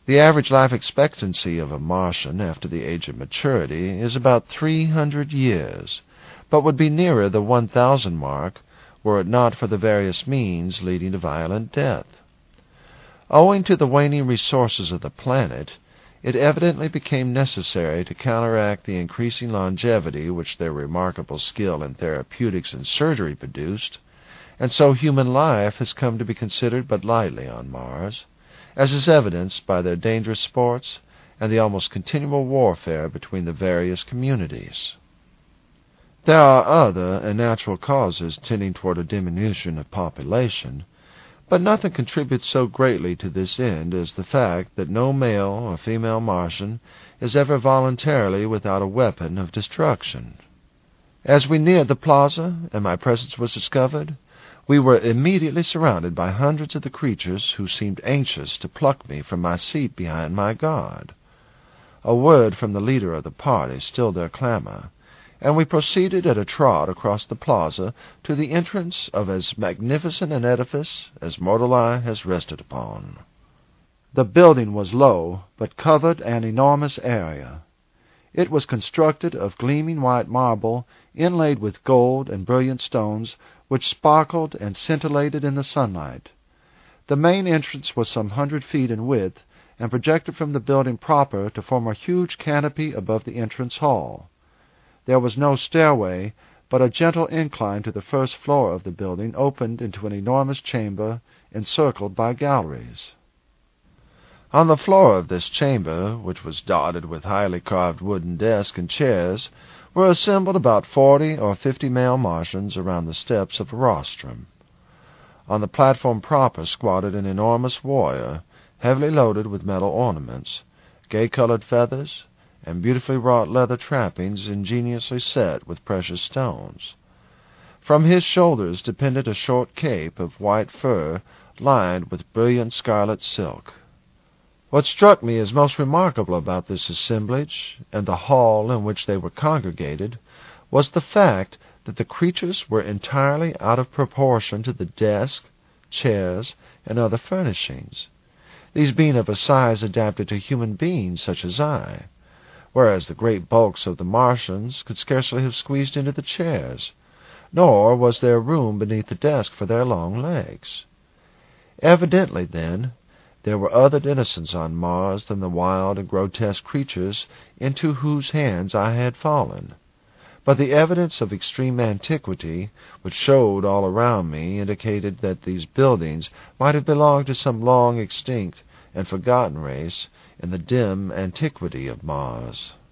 The average life expectancy of a Martian after the age of maturity is about 300 years, but would be nearer the 1,000 mark were it not for the various means leading to violent death. Owing to the waning resources of the planet, it evidently became necessary to counteract the increasing longevity which their remarkable skill in therapeutics and surgery produced, and so human life has come to be considered but lightly on Mars, as is evidenced by their dangerous sports and the almost continual warfare between the various communities. There are other and natural causes tending toward a diminution of population, but nothing contributes so greatly to this end as the fact that no male or female Martian is ever voluntarily without a weapon of destruction. As we neared the plaza and my presence was discovered, we were immediately surrounded by hundreds of the creatures who seemed anxious to pluck me from my seat behind my guard. A word from the leader of the party stilled their clamor, and we proceeded at a trot across the plaza to the entrance of as magnificent an edifice as mortal eye has rested upon. The building was low, but covered an enormous area. It was constructed of gleaming white marble, inlaid with gold and brilliant stones, which sparkled and scintillated in the sunlight. The main entrance was some 100 feet in width, and projected from the building proper to form a huge canopy above the entrance hall. There was no stairway, but a gentle incline to the first floor of the building opened into an enormous chamber encircled by galleries. On the floor of this chamber, which was dotted with highly carved wooden desks and chairs, were assembled about 40 or 50 male Martians around the steps of a rostrum. On the platform proper squatted an enormous warrior, heavily loaded with metal ornaments, gay-colored feathers, and beautifully wrought leather trappings ingeniously set with precious stones. From his shoulders depended a short cape of white fur lined with brilliant scarlet silk. What struck me as most remarkable about this assemblage, and the hall in which they were congregated, was the fact that the creatures were entirely out of proportion to the desk, chairs, and other furnishings, these being of a size adapted to human beings such as I, whereas the great bulks of the Martians could scarcely have squeezed into the chairs, nor was there room beneath the desk for their long legs. Evidently, then, there were other denizens on Mars than the wild and grotesque creatures into whose hands I had fallen. But the evidence of extreme antiquity, which showed all around me, indicated that these buildings might have belonged to some long extinct and forgotten race in the dim antiquity of Mars.